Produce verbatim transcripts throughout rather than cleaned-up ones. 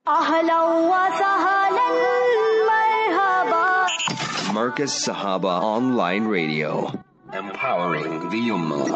أهلا وسهلا مرحبا. Marcus Sahaba Online Radio, empowering the Ummah.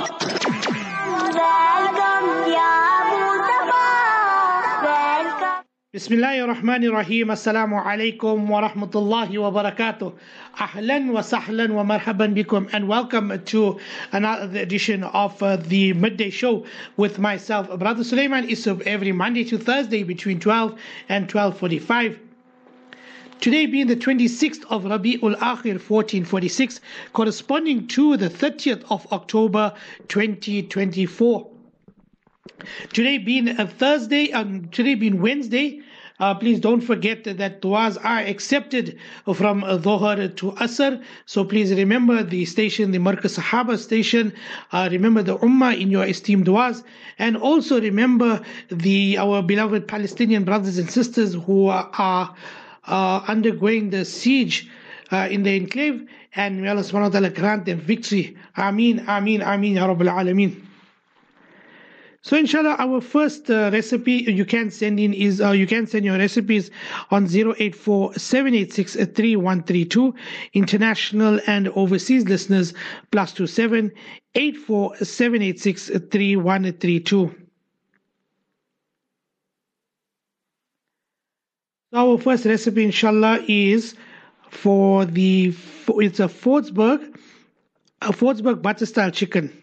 Welcome ya Mustafa. Welcome. Bismillahir Rahmanir Rahim. Assalamu alaikum wa rahmatullahi wa barakatuh. Ahlan wa sahlan wa marhaban bikum, and welcome to another edition of uh, the midday show with myself, Brother Sulaiman Isub, every Monday to Thursday between twelve and twelve forty-five. Today being the twenty-sixth of Rabi'ul Akhir fourteen forty-six, corresponding to the thirtieth of October twenty twenty-four. Today being a Thursday, um, today being Wednesday, uh, please don't forget that du'as are accepted from uh, Dhuhr to Asr. So please remember the station, the Markaz Sahaba station. Uh, remember the Ummah in your esteemed du'as. And also remember the our beloved Palestinian brothers and sisters who are, are uh, undergoing the siege uh, in the enclave. And may Allah subhanahu wa ta'ala grant them victory. Ameen, Ameen, Ameen, Ya Rabbil Alameen. So inshallah, our first uh, recipe you can send in is, uh, you can send your recipes on zero eight four, seven eight six, three one three two. International and overseas listeners, plus two seven, eight four, seven eight six, three one three two. So our first recipe inshallah is for the, it's a Fordsburg, a Fordsburg butter style chicken.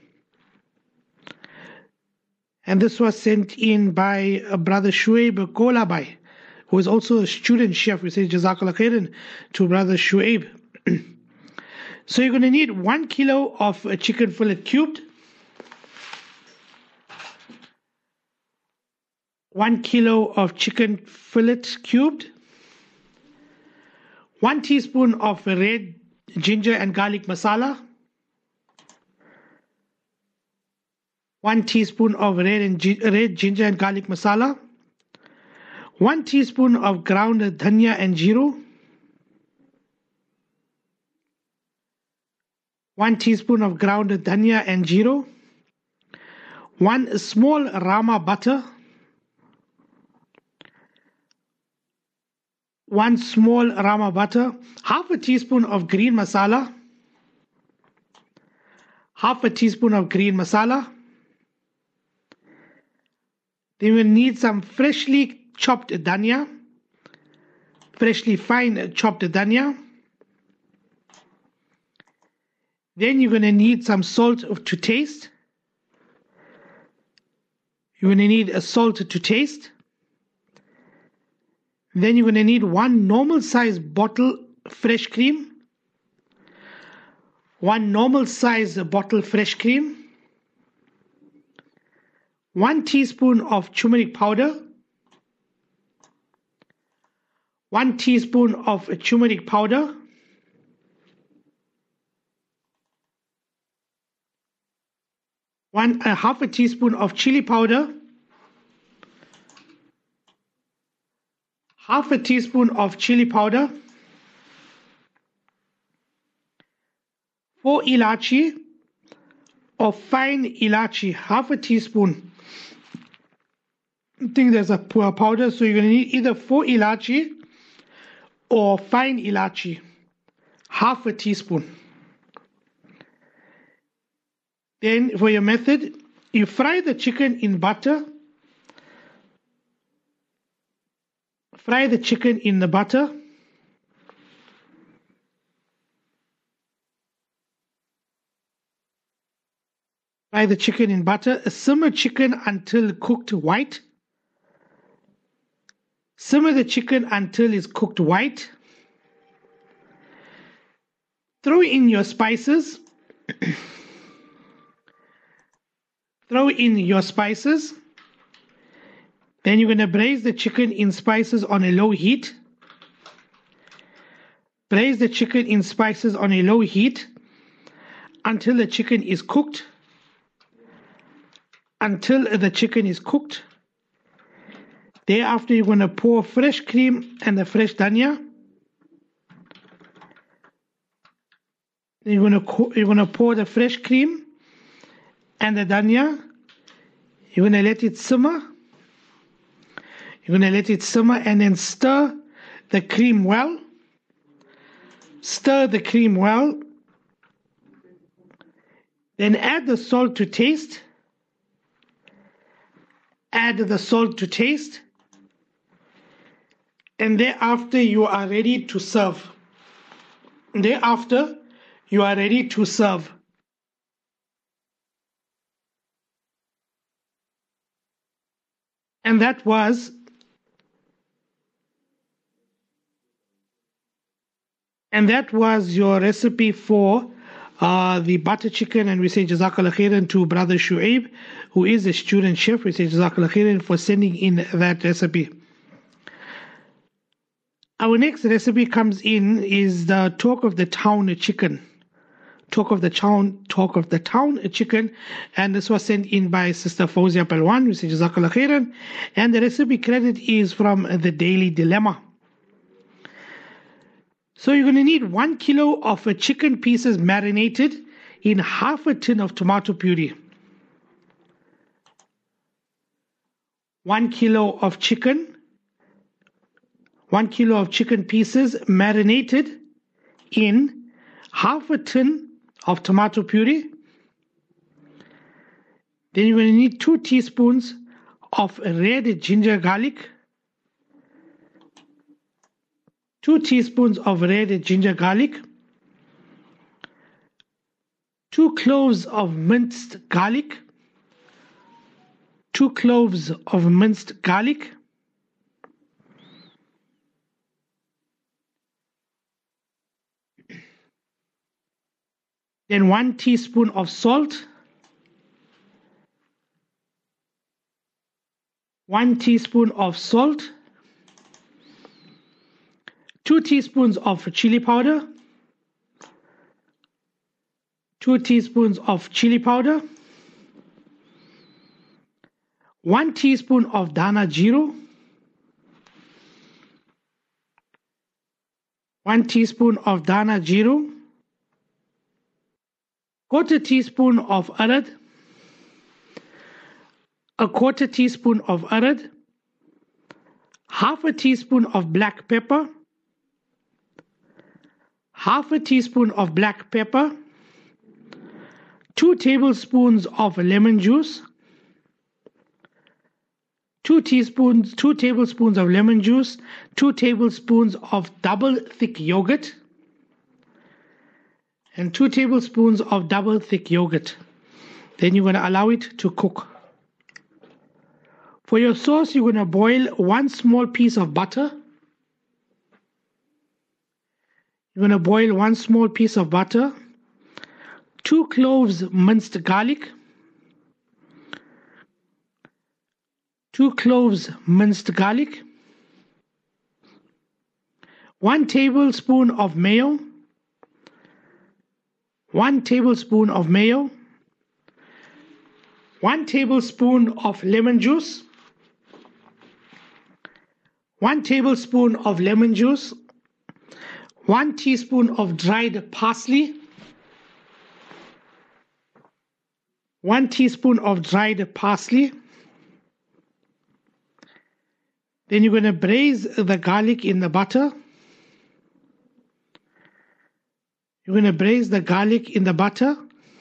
And this was sent in by uh, Brother Shuaib Kolabai, who is also a student chef. We say Jazakallah khairan to Brother Shuaib. So you're going to need one kilo of uh, chicken fillet cubed, one kilo of chicken fillet cubed, one teaspoon of red ginger and garlic masala, one teaspoon of red and gi- red ginger and garlic masala, one teaspoon of ground dhania and jeeru, one teaspoon of ground dhania and jeeru, one small rama butter, one small rama butter, half a teaspoon of green masala, half a teaspoon of green masala. Then we will need some freshly chopped dhania, freshly fine chopped dhania. Then you're going to need some salt to taste. You're going to need a salt to taste. Then you're going to need one normal size bottle fresh cream, one normal size bottle fresh cream, one teaspoon of turmeric powder, one teaspoon of turmeric powder, one uh, half a teaspoon of chili powder, half a teaspoon of chili powder, four ilachi or fine ilachi, half a teaspoon. I think there's a powder, so you're going to need either four ilachi or fine ilachi, half a teaspoon. Then for your method, you fry the chicken in butter. Fry the chicken in the butter. Fry the chicken in butter. Simmer chicken until cooked white. Simmer the chicken until it's cooked white. Throw in your spices. Throw in your spices. Then you're going to braise the chicken in spices on a low heat. Braise the chicken in spices on a low heat until the chicken is cooked. Until the chicken is cooked. Thereafter, you're going to pour fresh cream and the fresh dhania. You're going to you're going to pour the fresh cream and the dhania. You're going to let it simmer. You're going to let it simmer and then stir the cream well. Stir the cream well. Then add the salt to taste. Add the salt to taste. And thereafter you are ready to serve. Thereafter you are ready to serve. And that was and that was your recipe for uh, the butter chicken. And we say Jazakallah khairan to Brother Shuaib, who is a student chef. We say Jazakallah khairan for sending in that recipe. Our next recipe comes in is the talk of the town chicken. Talk of the town, talk of the town chicken, and this was sent in by Sister Fawzia Palwan. We say Jazakallah khairan, and the recipe credit is from the Daily Dilemma. So you're going to need one kilo of uh, chicken pieces marinated in half a tin of tomato puree. One kilo of chicken, one kilo of chicken pieces marinated in half a tin of tomato puree. Then you're going to need two teaspoons of red ginger garlic. Two teaspoons of red ginger garlic. Two cloves of minced garlic. Two cloves of minced garlic. Then one teaspoon of salt. One teaspoon of salt. Two teaspoons of chili powder. Two teaspoons of chili powder. One teaspoon of dana jeero. One teaspoon of dana jeero. Quarter teaspoon of arad. A quarter teaspoon of arad. Half a teaspoon of black pepper. Half a teaspoon of black pepper. Two tablespoons of lemon juice. Two teaspoons, two tablespoons of lemon juice. Two tablespoons of double thick yogurt. And two tablespoons of double thick yogurt. Then you're going to allow it to cook. For your sauce, you're going to boil one small piece of butter. You're going to boil one small piece of butter. Two cloves minced garlic. Two cloves minced garlic. One tablespoon of mayo. One tablespoon of mayo. One tablespoon of lemon juice. One tablespoon of lemon juice. One teaspoon of dried parsley. One teaspoon of dried parsley. Then you're going to braise the garlic in the butter. You're going to braise the garlic in the butter.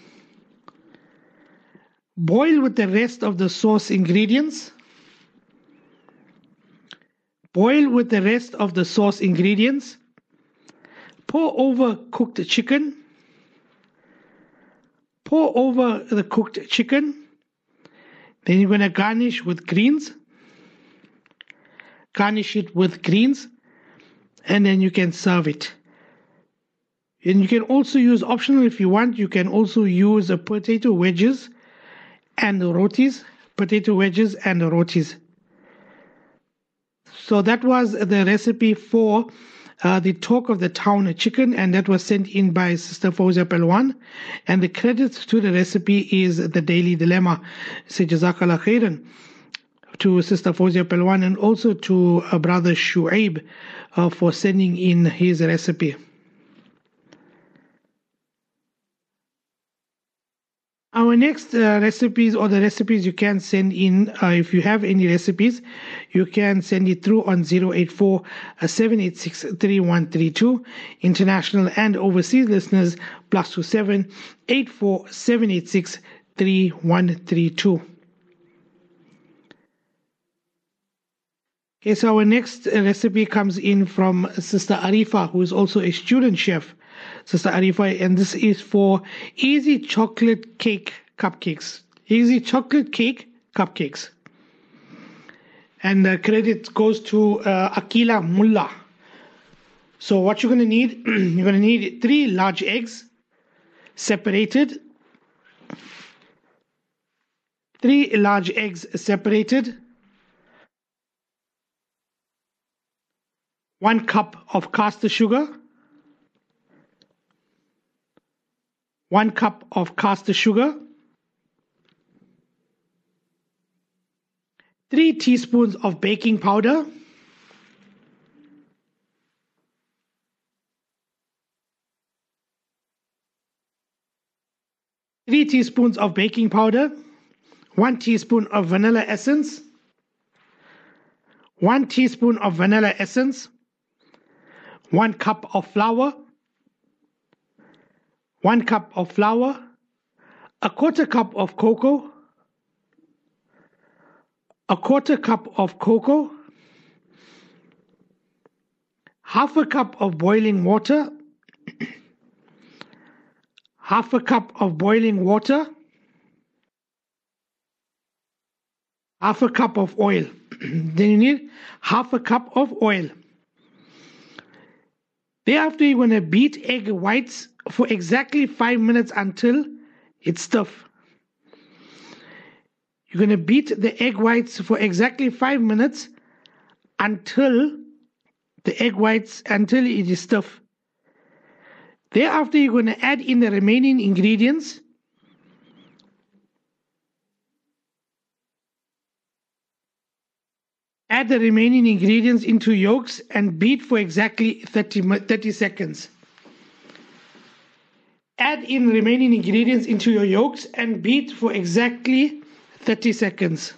Boil with the rest of the sauce ingredients. Boil with the rest of the sauce ingredients. Pour over cooked chicken. Pour over the cooked chicken. Then you're going to garnish with greens. Garnish it with greens. And then you can serve it. And you can also use, optional if you want, you can also use a potato wedges and rotis. Potato wedges and rotis. So that was the recipe for uh, the talk of the town chicken, and that was sent in by Sister Fawzia Palwan. And the credit to the recipe is the Daily Dilemma. Say Jazakallah khairan to Sister Fawzia Palwan, and also to uh, Brother Shuaib uh, for sending in his recipe. Our next uh, recipes, or the recipes you can send in, uh, if you have any recipes, you can send it through on zero eight four, seven eight six, three one three two. International and overseas listeners, plus two seven, eight four, seven eight six, three one three two. Okay, so our next recipe comes in from Sister Arifa, who is also a student chef. Sister Arifa, and this is for easy chocolate cake cupcakes. Easy chocolate cake cupcakes. And the credit goes to uh, Akila Mullah. So what you're going to need, you're going to need three large eggs, separated. Three large eggs separated. One cup of caster sugar. One cup of caster sugar, three teaspoons of baking powder, three teaspoons of baking powder, one teaspoon of vanilla essence, one teaspoon of vanilla essence, one cup of flour, one cup of flour, a quarter cup of cocoa, a quarter cup of cocoa, half a cup of boiling water, half a cup of boiling water, half a cup of oil. Then you need half a cup of oil. Thereafter, you're going to beat egg whites for exactly five minutes until it's stiff. You're going to beat the egg whites for exactly five minutes until the egg whites, until it is stiff. Thereafter, you're going to add in the remaining ingredients. Add the remaining ingredients into yolks and beat for exactly thirty, thirty seconds. Add in remaining ingredients into your yolks and beat for exactly thirty seconds.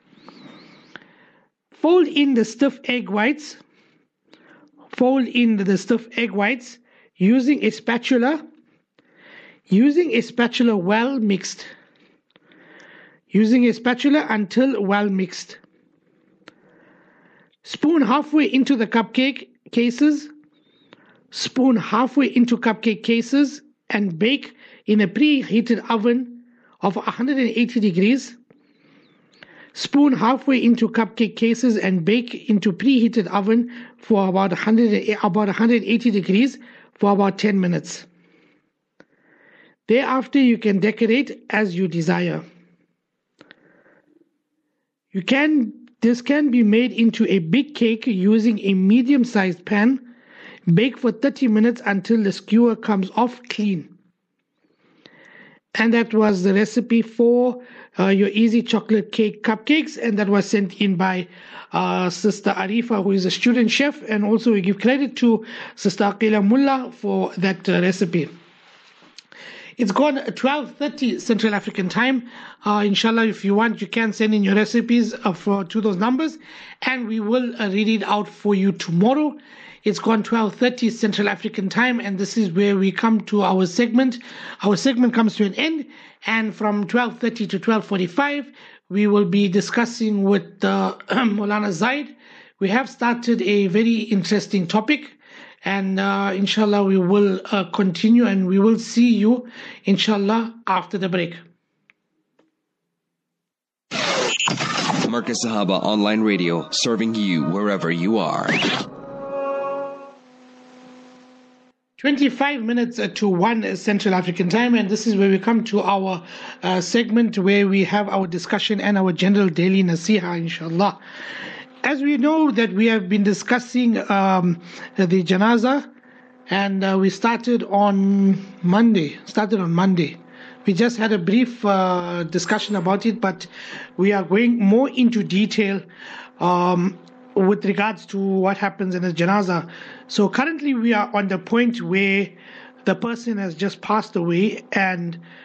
Fold in the stiff egg whites. Fold in the stiff egg whites using a spatula. Using a spatula well mixed. Using a spatula until well mixed. Spoon halfway into the cupcake cases. Spoon halfway into cupcake cases and bake in a preheated oven of one hundred eighty degrees. Spoon halfway into cupcake cases and bake into preheated oven for about one hundred, about one hundred eighty degrees for about ten minutes. Thereafter, you can decorate as you desire. You can This can be made into a big cake using a medium-sized pan. Bake for thirty minutes until the skewer comes off clean. And that was the recipe for uh, your easy chocolate cake cupcakes, and that was sent in by uh, Sister Arifa, who is a student chef, and also we give credit to Sister Aqila Mullah for that uh, recipe. It's gone twelve thirty Central African time. Uh, inshallah, if you want, you can send in your recipes uh, for, to those numbers, and we will uh, read it out for you tomorrow. It's gone twelve thirty Central African time, and this is where we come to our segment. Our segment comes to an end, and from twelve thirty to twelve forty-five, we will be discussing with uh, Maulana Zaid. We have started a very interesting topic, and uh, inshallah we will uh, continue, and we will see you inshallah after the break. Marcus Sahaba Online Radio, serving you wherever you are. twenty-five minutes to one Central African time, and this is where we come to our uh, segment where we have our discussion and our general daily nasiha, inshallah. As we know that we have been discussing um, the janaza, and uh, we started on Monday, started on Monday. We just had a brief uh, discussion about it, but we are going more into detail um, with regards to what happens in a janaza. So currently we are on the point where the person has just passed away, and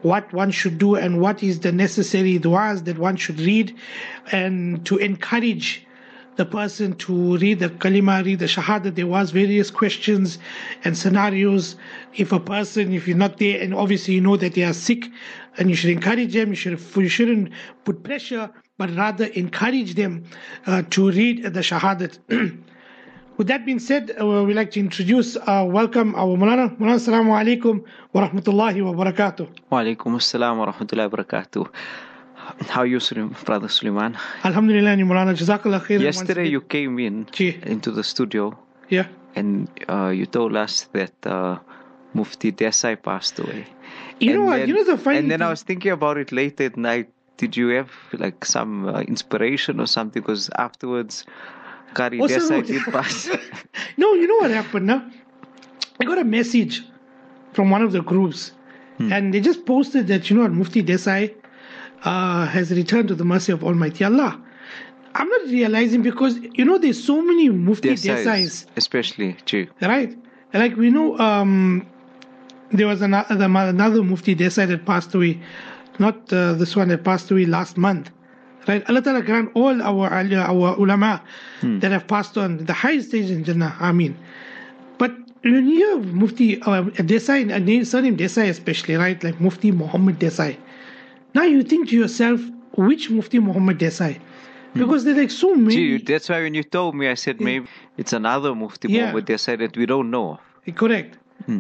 what one should do and what is the necessary du'as that one should read, and to encourage the person to read the kalima, read the shahada. There was various questions and scenarios. If a person, if you're not there, and obviously you know that they are sick, and you should encourage them, you, should, you shouldn't put pressure, but rather encourage them uh, to read the shahadat. With that being said, uh, we'd like to introduce, uh, welcome our Mulana. Mulana, assalamu alaikum wa rahmatullahi wa barakatuh. Wa alaikum assalam wa rahmatullahi wa barakatuh. How are you, Brother Suleiman? Alhamdulillah, Mulana. Jazakallah khair. Yesterday you came in Gee. into the studio. Yeah. And uh, you told us that uh, Mufti Desai passed away. You and know what? Then, you know the funny And then thing? I was thinking about it late at night. Did you have like some uh, inspiration or something? Because afterwards, Qari Also, Desai no. did pass. No, you know what happened now? I got a message from one of the groups, Hmm. and they just posted that, you know what, Mufti Desai uh, has returned to the mercy of Almighty Allah. I'm not realizing, because, you know, there's so many Mufti Desais, Desais, especially, gee. right? Like, we know um, there was another, another Mufti Desai that passed away, not uh, this one that passed away last month. Right, Allah Ta'ala grant all our our ulama Hmm. that have passed on the highest stage in Jannah. Ameen. But when you have Mufti uh, Desai, a name, surname Desai especially, right? Like Mufti Muhammad Desai. Now you think to yourself, which Mufti Muhammad Desai? Because there's like so many. Gee, that's why when you told me, I said maybe it's another Mufti Yeah. Muhammad Desai that we don't know. Correct.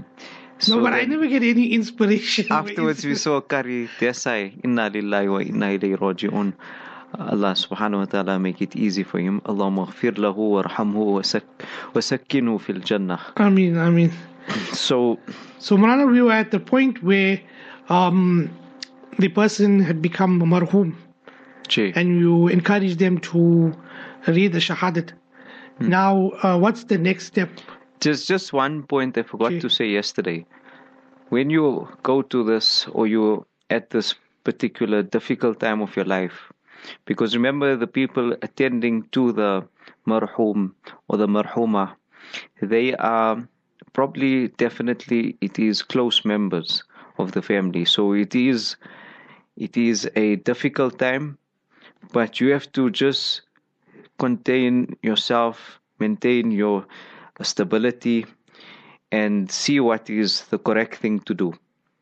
So No, but I then- never get any inspiration. or Afterwards, we insp- saw Qari Desai. Inna lillahi wa inna ilayhi raji'un. Allah subhanahu wa ta'ala make it easy for him. Allahumma ghfir lahu warhamhu wa sak- wa sakkinu fil jannah. I mean, I mean. So, So, Marana, we were at the point where um, the person had become marhum, gee, and you encourage them to read the shahadat. Hmm. Now, uh, what's the next step? just just one point I forgot Okay. to say yesterday. When you go to this, or you're at this particular difficult time of your life, because remember, the people attending to the marhum or the marhuma, they are probably, definitely, it is close members of the family. So it is, it is a difficult time, but you have to just contain yourself, maintain your stability, and see what is the correct thing to do.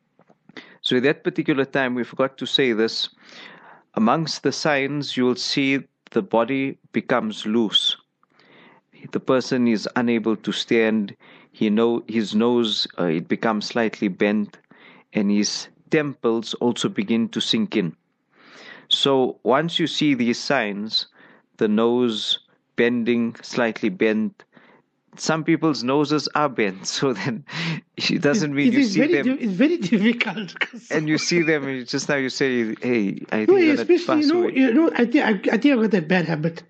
So at that particular time, we forgot to say this. Amongst the signs, you'll see the body becomes loose. The person is unable to stand. He know his nose uh, it becomes slightly bent, and his temples also begin to sink in. So once you see these signs, the nose bending, slightly bent. Some people's noses are bent, so then it doesn't mean It you is see very, them. di- it's very difficult. 'cause- And you see them, and just now you say, "Hey, I think No, you're gonna especially, pass you know, away." you know, I think I, I think I got that bad habit.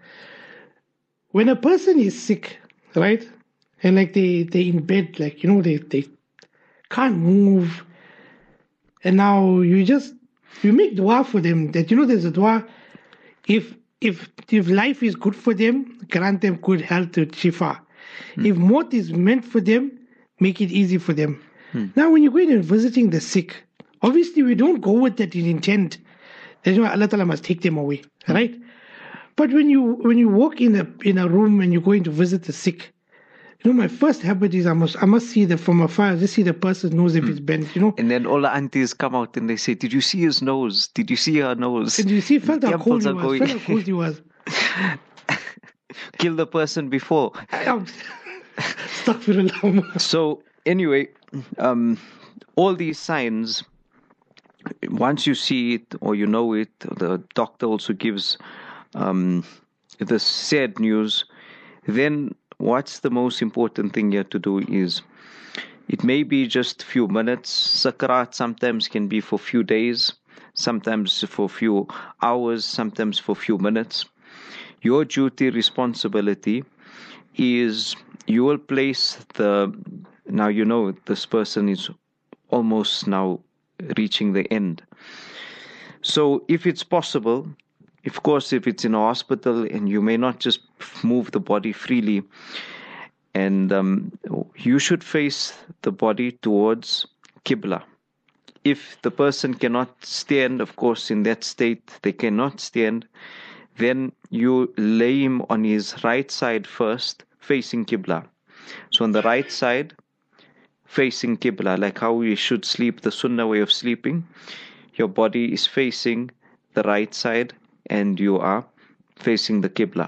When a person is sick, right, and like they they in bed, like, you know, they they can't move, and now you just you make dua for them. That, you know, there's a dua. If if if life is good for them, grant them good health to shifa. If maut is meant for them, make it easy for them. Now, when you're going and visiting the sick, obviously we don't go with that in intent. That's why Allah Ta'ala must take them away, right? But when you when you walk in a in a room and you're going to visit the sick, you know, my first habit is I must I must see that from afar, just see the person's nose if it's bent, you know. And then all the aunties come out and they say, "Did you see his nose? Did you see her nose?" And you see, felt how cold Temples he are was, going- felt how cold he was. Kill the person before. Astaghfirullah. So anyway, um, all these signs, once you see it or you know it, the doctor also gives um, the sad news. Then what's the most important thing here to do is, it may be just a few minutes. Sakarat sometimes can be for a few days, sometimes for a few hours, sometimes for a few minutes. Your duty, responsibility is you will place the, now you know this person is almost now reaching the end. So if it's possible, of course, if it's in a hospital and you may not just move the body freely, and um, you should face the body towards Qibla. if the person cannot stand, of course, in that state, they cannot stand, then you lay him on his right side first, facing Qibla. So on the right side, facing Qibla, like how we should sleep, the Sunnah way of sleeping, your body is facing the right side and you are facing the Qibla.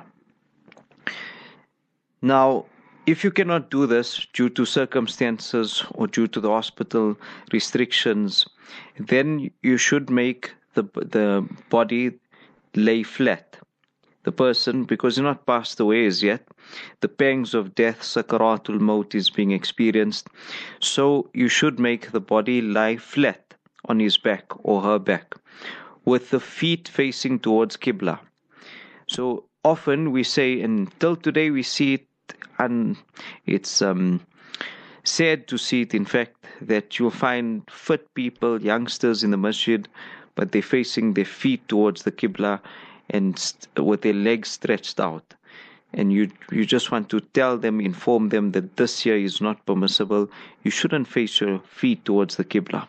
Now, if you cannot do this due to circumstances or due to the hospital restrictions, then you should make the the body lay flat. The person, because you're not passed away as yet, the pangs of death, sakaratul maut, is being experienced. So you should make the body lie flat on his back or her back, with the feet facing towards Qibla. So often we say, and till today we see it, and it's um, sad to see it, in fact, that you'll find fit people, youngsters in the masjid, but they're facing their feet towards the Qibla and st- with their legs stretched out. And you you just want to tell them, inform them that this here is not permissible. You shouldn't face your feet towards the Qibla.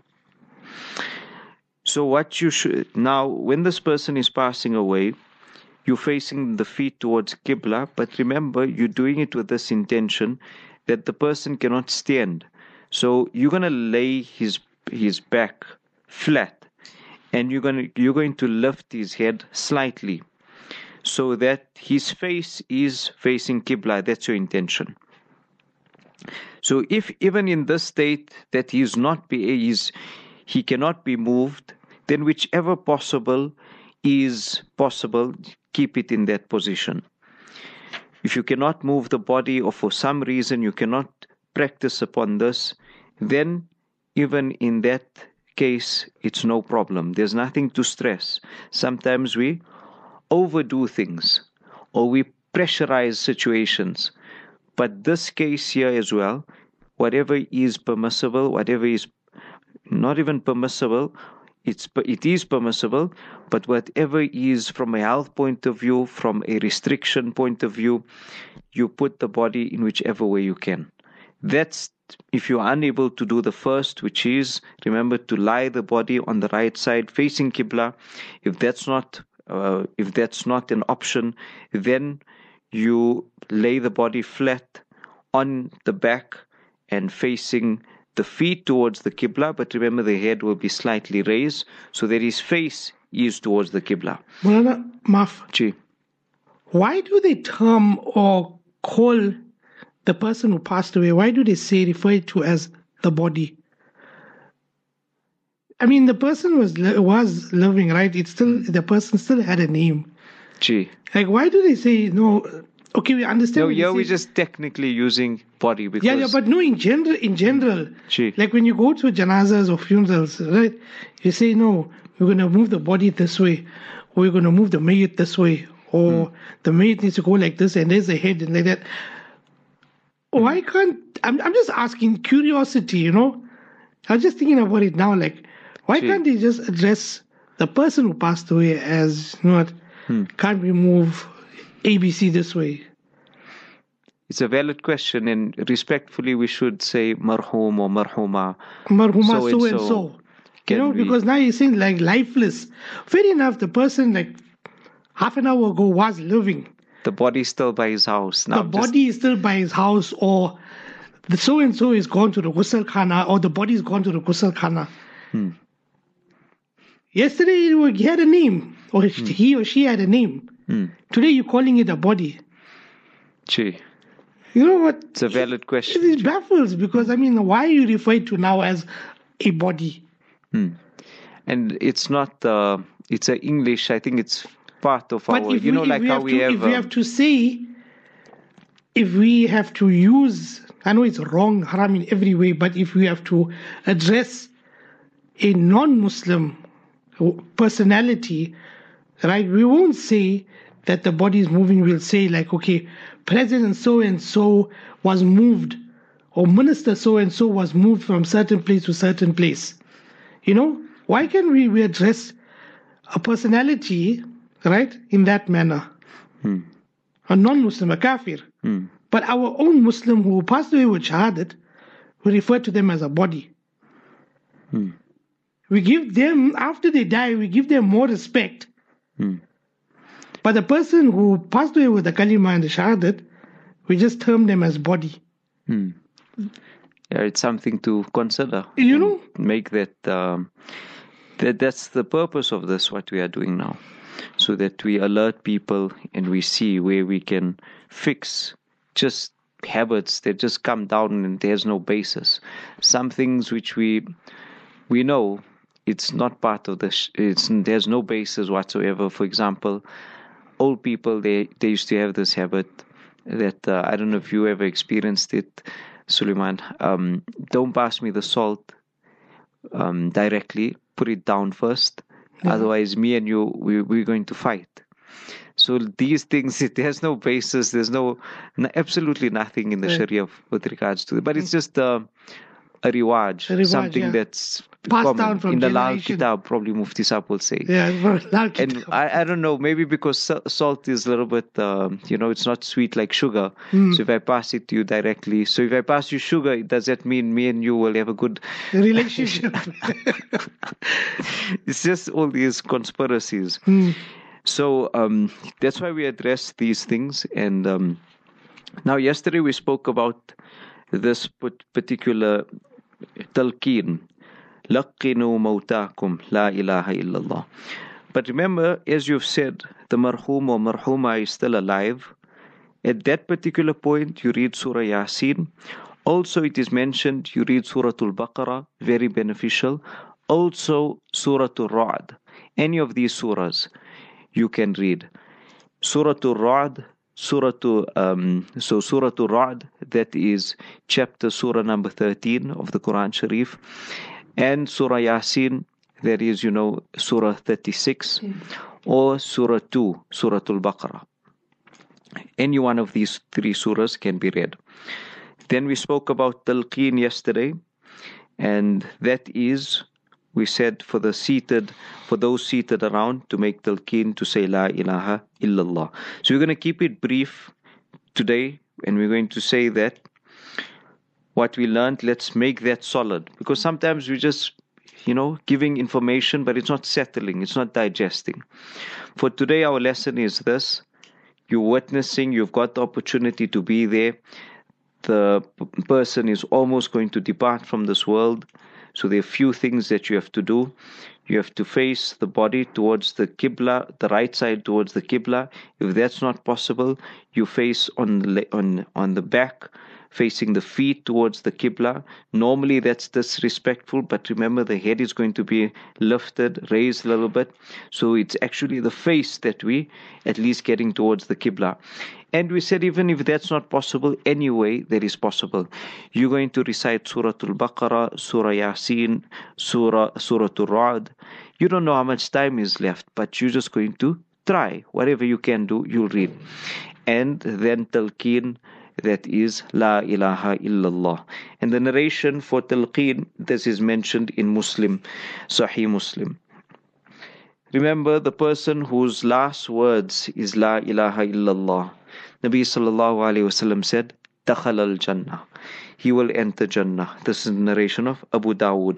So what you should, now when this person is passing away, you're facing the feet towards Qibla, but remember, you're doing it with this intention that the person cannot stand. So you're going to lay his his back flat, and you're going to you're going to lift his head slightly, so that his face is facing Qibla. That's your intention. So if even in this state that he is not be is he cannot be moved, then whichever possible is possible, keep it in that position. If you cannot move the body, or for some reason you cannot practice upon this, then even in that case, it's no problem. There's nothing to stress. Sometimes we overdo things, or we pressurize situations. But this case here as well, whatever is permissible, whatever is not even permissible, It's, it is permissible, but whatever is from a health point of view, from a restriction point of view, you put the body in whichever way you can. That's if you're unable to do the first, which is, remember, to lie the body on the right side facing Qibla. If that's not, uh, if that's not an option, then you lay the body flat on the back and facing the feet towards the Qibla, but remember the head will be slightly raised so that his face is towards the Qibla. Mulana Maf, Ji. Why do they term or call the person who passed away, why do they say, refer to as the body? I mean, the person was was living, right? It's still, the person still had a name. Ji. Like, why do they say, no, okay, we understand. No, yeah, we're just technically using body because... Yeah, yeah, but no, in general, in general, Ji. like when you go to janazas or funerals, right, you say, no, we're going to move the body this way, or we're going to move the mayyit this way, or hmm. the mayyit needs to go like this, and there's a head, and like that. Why can't, I'm, I'm just asking curiosity, you know? I was just thinking about it now, like, why Ji. can't they just address the person who passed away as, you know what, hmm. can't we move A B C this way? It's a valid question, and respectfully we should say marhum or marhuma. Marhuma so, so and so. so. You know, we... because now you're saying like lifeless. Fair enough, the person like half an hour ago was living. The body is still by his house. Now the body just... is still by his house, or the so and so is gone to the ghusl khana, or the body is gone to the ghusl khana. Hmm. Yesterday he had a name, or hmm. he or she had a name. Hmm. Today you're calling it a body. Gee. You know what? It's a valid question. It, it baffles because, I mean, why are you referred to now as a body? Hmm. And it's not, uh, it's a English, I think it's part of but our, you we, know, like we how have we to, have... If we have to say, if we have to use, I know it's wrong, haram in every way, but if we have to address a non-Muslim personality, right, we won't say that the body is moving. We'll say like, okay, President so-and-so was moved, or Minister so-and-so was moved from certain place to certain place. You know, why can't we, we address a personality, right, in that manner? Hmm. A non-Muslim, a kafir. Hmm. But our own Muslim who passed away with shahadat, we refer to them as a body. Hmm. we give them, after they die, we give them more respect. Hmm. But the person who passed away with the kalima and the shahadat, we just term them as body. Hmm. Yeah, it's something to consider. You know? Make that, um, that that's the purpose of this, what we are doing now. So that we alert people and we see where we can fix just habits that just come down and there's no basis. Some things which we we know it's not part of this. It's there's no basis whatsoever. For example, old people they they used to have this habit that uh, I don't know if you ever experienced it, Suleiman. Um, don't pass me the salt um, directly. Put it down first. Mm-hmm. Otherwise, me and you we we're going to fight. So these things, there's no basis, there's no, no absolutely nothing in the yeah. Sharia with regards to it. But it's just uh, a riwaj, a riwaj something yeah. that's passed common. Down from in the Lal Kitab, probably Mufti Saab will say. Yeah, Lal Kitab. And I, I don't know, maybe because salt is a little bit, um, you know, it's not sweet like sugar. Mm. So if I pass it to you directly, so if I pass you sugar, does that mean me and you will have a good relationship? It's just all these conspiracies. Mm. So um, that's why we address these things. And um, now yesterday we spoke about this particular talqeen. لَقِّنُوا مَوْتَاكُمْ لَا إِلَهَ إِلَّا اللَّهِ. But remember, as you've said, the marhum or marhuma is still alive. At that particular point, you read Surah Yasin. Also, it is mentioned, you read Surah Al-Baqarah, very beneficial. Also, Surah Al-Ra'd. Any of these surahs you can read. Surah Al-Ra'd, Surah um, so Surah Al-Ra'd, that is chapter Surah number thirteen of the Quran Sharif, and Surah Yasin, that is, you know, Surah thirty-six, mm. or Surah two, Surah Al-Baqarah. Any one of these three surahs can be read. Then we spoke about Talqeen yesterday, and that is, we said for the seated, for those seated around to make talqeen to say La ilaha illallah. So we're going to keep it brief today, and we're going to say that what we learned, let's make that solid. Because sometimes we just, you know, giving information, but it's not settling, it's not digesting. For today, our lesson is this. You're witnessing, you've got the opportunity to be there. The p- person is almost going to depart from this world. So there are few things that you have to do. You have to face the body towards the Qibla, the right side towards the Qibla. If that's not possible, you face on the, on, on the back, facing the feet towards the Qibla. Normally that's disrespectful, but remember the head is going to be lifted, raised a little bit. So it's actually the face that we at least getting towards the Qibla. And we said even if that's not possible, anyway, that is possible. You're going to recite Surah Al-Baqarah, Surah Yasin, Surah, Surah Al-Ra'd. You don't know how much time is left, but you're just going to try. Whatever you can do, you'll read. And then Talqeen, that is La ilaha illallah. And the narration for Talqeen, this is mentioned in Muslim, Sahih Muslim. Remember, the person whose last words is La ilaha illallah, Nabi sallallahu alayhi wasallam said, Dakhal al-Jannah. He will enter Jannah. This is the narration of Abu Dawood.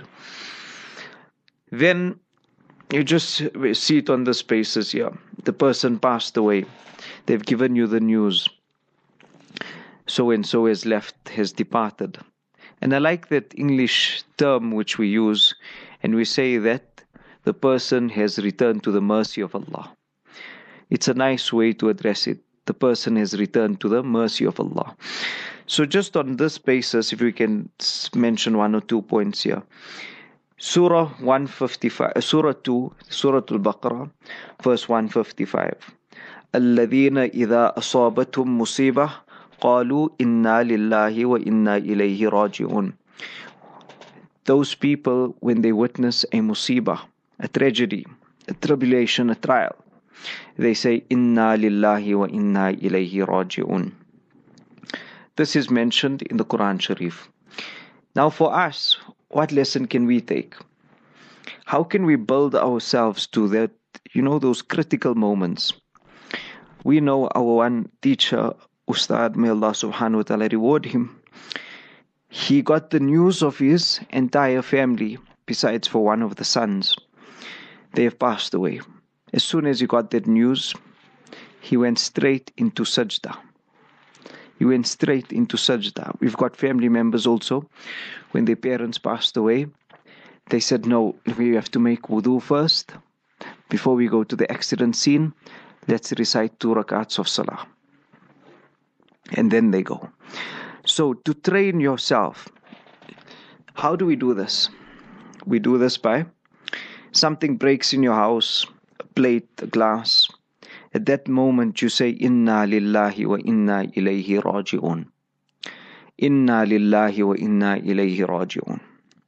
Then you just see it on the spaces here. The person passed away. They've given you the news. So and so has left, has departed. And I like that English term which we use, and we say that the person has returned to the mercy of Allah. It's a nice way to address it. The person has returned to the mercy of Allah. So just on this basis, if we can mention one or two points here. Surah one fifty-five, uh, Surah two, Surah Al-Baqarah, verse one fifty-five. الَّذِينَ إِذَا أَصَابَتْهُمْ مُصِيبَةٌ قَالُوا إِنَّا لِلَّهِ وَإِنَّا إِلَيْهِ رَاجِعُونَ. Those people, when they witness a musibah, a tragedy, a tribulation, a trial, they say, Inna lillahi wa inna ilayhi raji'un. This is mentioned in the Quran Sharif. Now for us, what lesson can we take? How can we build ourselves to that, you know, those critical moments? We know our one teacher, Ustad, may Allah subhanahu wa ta'ala reward him. He got the news of his entire family besides for one of the sons. They have passed away. As soon as he got that news, he went straight into sajda. He went straight into sajda. We've got family members also. When their parents passed away, they said, no, we have to make wudu first. Before we go to the accident scene, let's recite two rakats of salah. And then they go. So to train yourself, how do we do this? We do this by something breaks in your house, a plate, a glass. At that moment you say, Inna lillahi wa inna ilayhi raji'un. Inna lillahi wa inna ilayhi raji'un.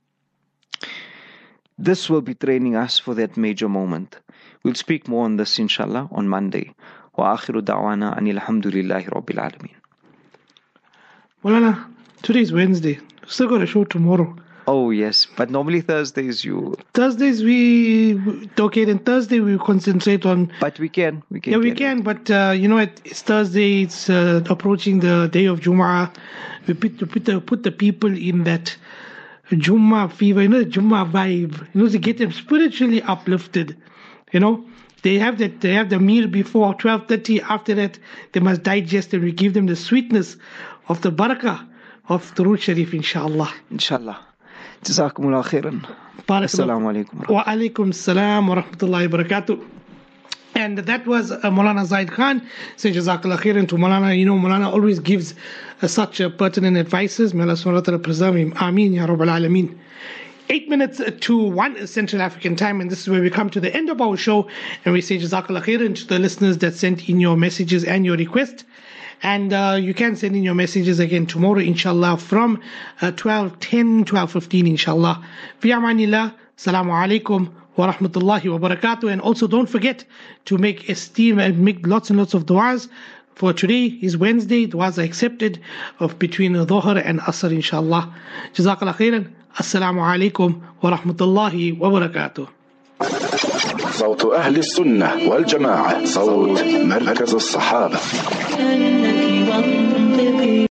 This will be training us for that major moment. We'll speak more on this inshallah on Monday. Wa akhiru da'wana anil hamdulillahi rabbil alameen. Maulana, today's Wednesday. Still got a show tomorrow. Oh yes, but normally Thursdays you... Thursdays we... Okay, then Thursday we concentrate on... But we can. We can yeah, we get can, it. but uh, you know, it, it's Thursday, it's uh, approaching the day of Jumu'ah. We put, put, the, put the people in that Jummah fever, you know, the Jummah vibe, you know, to get them spiritually uplifted. You know, they have that, they have the meal before twelve thirty. After that, they must digest, and we give them the sweetness of the barakah of Durood Sharif, inshallah. Inshallah. Jazakumullah khairan. Assalamu alaikum. Wa alaikum salam wa rahmatullahi wa barakatuh. And that was uh, Maulana Zaid Khan. Say Jazakallah khairan to Maulana. You know, Maulana always gives uh, such uh, pertinent advices. May Allah subhanahu wa ta'ala preserve him. Ameen ya Rabbal Alameen. Eight minutes to one Central African time, and this is where we come to the end of our show, and we say Jazakallah khairan to the listeners that sent in your messages and your request. And uh, you can send in your messages again tomorrow, inshallah, from uh, twelve ten, twelve fifteen, inshallah. Fi amanillah. Assalamu alaikum wa rahmatullahi wa barakatuh. And also don't forget to make esteem and make lots and lots of du'as. For today is Wednesday. Du'as are accepted of between Dhuhr and Asr, inshallah. Jazakallah khairan. Assalamu alaikum wa rahmatullahi wa barakatuh. صوت أهل السنة والجماعة، صوت مركز الصحابة.